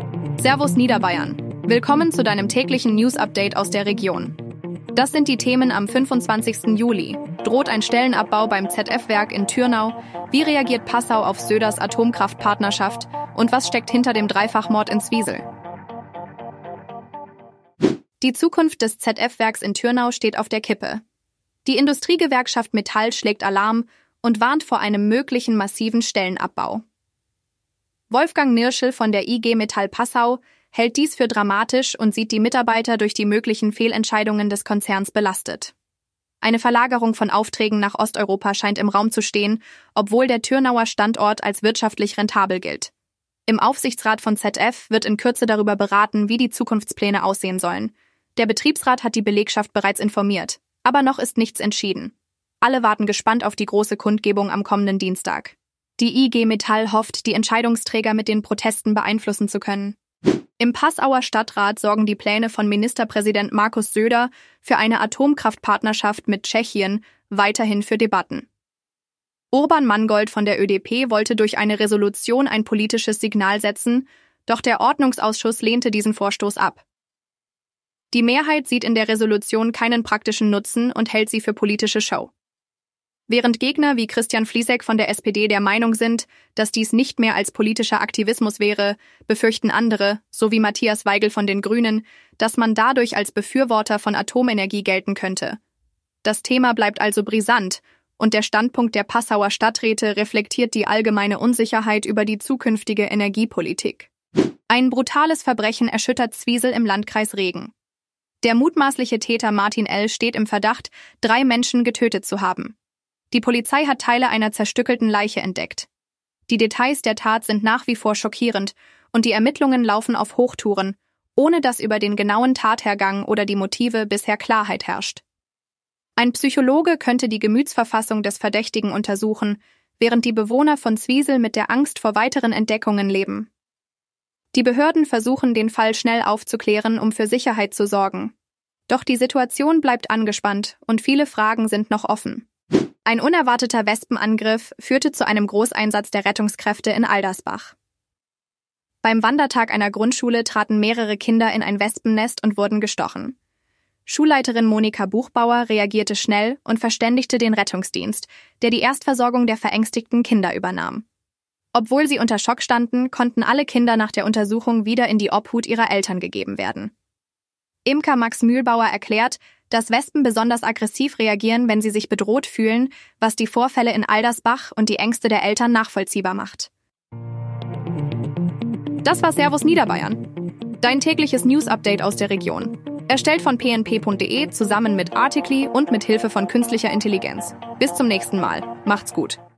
Servus Niederbayern. Willkommen zu deinem täglichen News-Update aus der Region. Das sind die Themen am 25. Juli. Droht ein Stellenabbau beim ZF-Werk in Türnau? Wie reagiert Passau auf Söders Atomkraftpartnerschaft? Und was steckt hinter dem Dreifachmord in Zwiesel? Die Zukunft des ZF-Werks in Türnau steht auf der Kippe. Die Industriegewerkschaft Metall schlägt Alarm und warnt vor einem möglichen massiven Stellenabbau. Wolfgang Nirschl von der IG Metall Passau hält dies für dramatisch und sieht die Mitarbeiter durch die möglichen Fehlentscheidungen des Konzerns belastet. Eine Verlagerung von Aufträgen nach Osteuropa scheint im Raum zu stehen, obwohl der Türnauer Standort als wirtschaftlich rentabel gilt. Im Aufsichtsrat von ZF wird in Kürze darüber beraten, wie die Zukunftspläne aussehen sollen. Der Betriebsrat hat die Belegschaft bereits informiert, aber noch ist nichts entschieden. Alle warten gespannt auf die große Kundgebung am kommenden Dienstag. Die IG Metall hofft, die Entscheidungsträger mit den Protesten beeinflussen zu können. Im Passauer Stadtrat sorgen die Pläne von Ministerpräsident Markus Söder für eine Atomkraftpartnerschaft mit Tschechien weiterhin für Debatten. Urban Mangold von der ÖDP wollte durch eine Resolution ein politisches Signal setzen, doch der Ordnungsausschuss lehnte diesen Vorstoß ab. Die Mehrheit sieht in der Resolution keinen praktischen Nutzen und hält sie für politische Show. Während Gegner wie Christian Flieseck von der SPD der Meinung sind, dass dies nicht mehr als politischer Aktivismus wäre, befürchten andere, so wie Matthias Weigel von den Grünen, dass man dadurch als Befürworter von Atomenergie gelten könnte. Das Thema bleibt also brisant und der Standpunkt der Passauer Stadträte reflektiert die allgemeine Unsicherheit über die zukünftige Energiepolitik. Ein brutales Verbrechen erschüttert Zwiesel im Landkreis Regen. Der mutmaßliche Täter Martin L. steht im Verdacht, 3 Menschen getötet zu haben. Die Polizei hat Teile einer zerstückelten Leiche entdeckt. Die Details der Tat sind nach wie vor schockierend und die Ermittlungen laufen auf Hochtouren, ohne dass über den genauen Tathergang oder die Motive bisher Klarheit herrscht. Ein Psychologe könnte die Gemütsverfassung des Verdächtigen untersuchen, während die Bewohner von Zwiesel mit der Angst vor weiteren Entdeckungen leben. Die Behörden versuchen, den Fall schnell aufzuklären, um für Sicherheit zu sorgen. Doch die Situation bleibt angespannt und viele Fragen sind noch offen. Ein unerwarteter Wespenangriff führte zu einem Großeinsatz der Rettungskräfte in Aldersbach. Beim Wandertag einer Grundschule traten mehrere Kinder in ein Wespennest und wurden gestochen. Schulleiterin Monika Buchbauer reagierte schnell und verständigte den Rettungsdienst, der die Erstversorgung der verängstigten Kinder übernahm. Obwohl sie unter Schock standen, konnten alle Kinder nach der Untersuchung wieder in die Obhut ihrer Eltern gegeben werden. Imker Max Mühlbauer erklärt, dass Wespen besonders aggressiv reagieren, wenn sie sich bedroht fühlen, was die Vorfälle in Aldersbach und die Ängste der Eltern nachvollziehbar macht. Das war Servus Niederbayern, dein tägliches News-Update aus der Region. Erstellt von pnp.de zusammen mit Articly und mit Hilfe von künstlicher Intelligenz. Bis zum nächsten Mal. Macht's gut.